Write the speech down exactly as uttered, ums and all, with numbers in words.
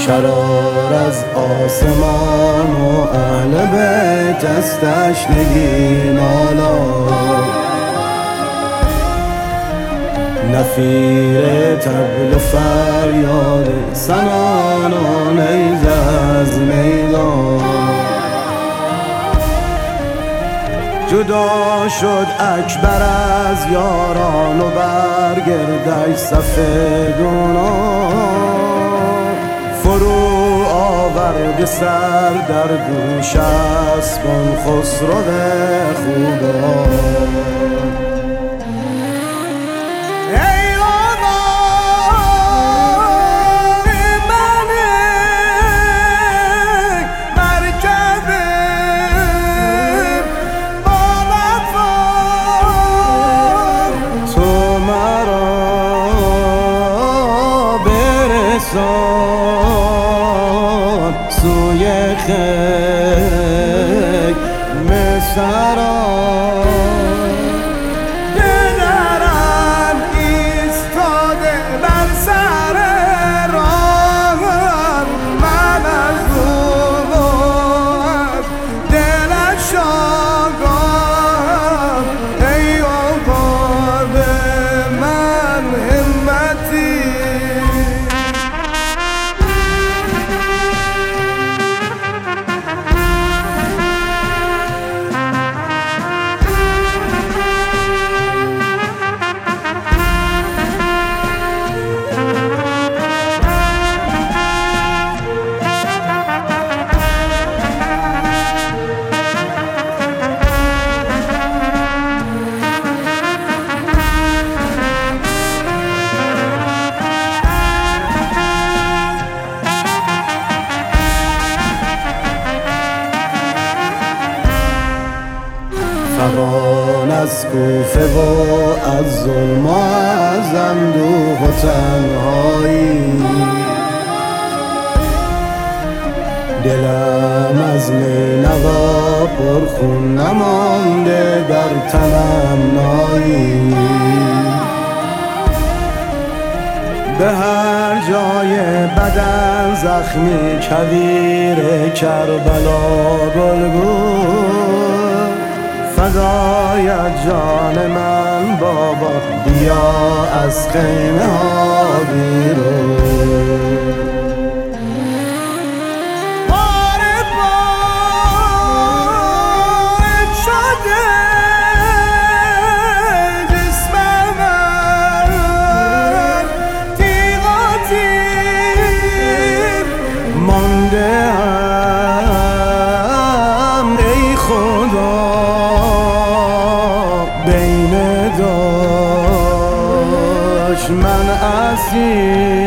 شرار از آسمان و اهل بیت از تشنگی نالا، نفیر طبل فریاد سنان و نیزه از میدان. جدا شد اکبر از یاران و برگردش صف دونان، فرو آورد سر در گوش اسبان خسرو خوبان. سوی خیک مسران پدرم ایستاده بر سر راهم، من از دوبار دلش آگاهم. ای آقا به من همتی، فغان از کوفه و از ظلم و از اندوه و تنهایی، دلم از نینوا پرخون نمانده در تنم نایی. به هر جای بدن زخمی کویر کربلا گلگون، فدایت جان من بابا بیا از خیمه ها بیرون. پاره پاره شده جسم من، تیغ و تیر مانده ام. ای خدا بین دشمن اسیر